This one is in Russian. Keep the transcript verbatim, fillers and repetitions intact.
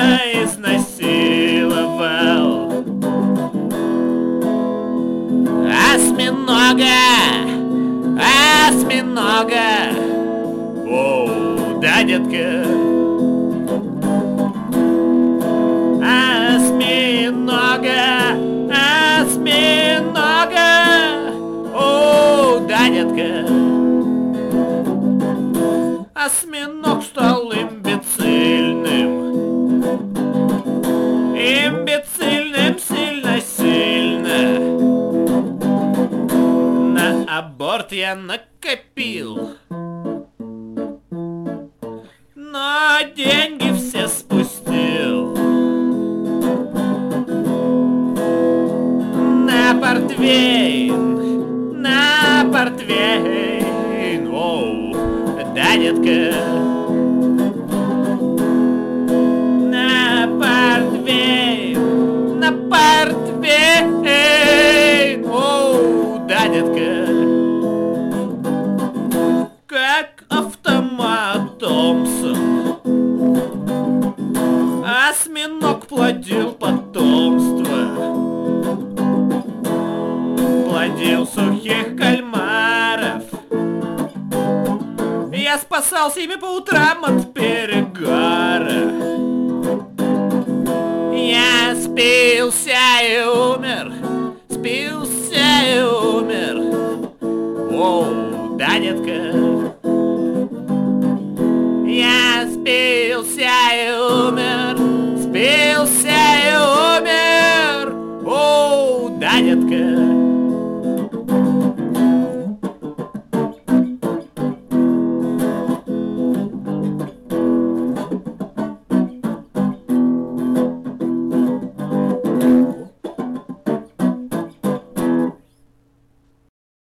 изнасиловал. Осьминога, осьминога. Оу, да, детка. Осьминога, осьминога. Оу, да, детка. Осьминог стал имбецильным. Имбецильным сильно-сильно. На аборт я накопил, но деньги все спустил. На портвейн, на портвейн. Оу, да, детка. На портвейн, на портвейн. Оу, да, детка. Как автомат Томпсон, осьминог плодил потомство. Плодил сухих кальмаров. Я спасался ими по утрам от перегара. Я спился и умер, спился и умер. Оу, да, детка. Я спился и умер, спился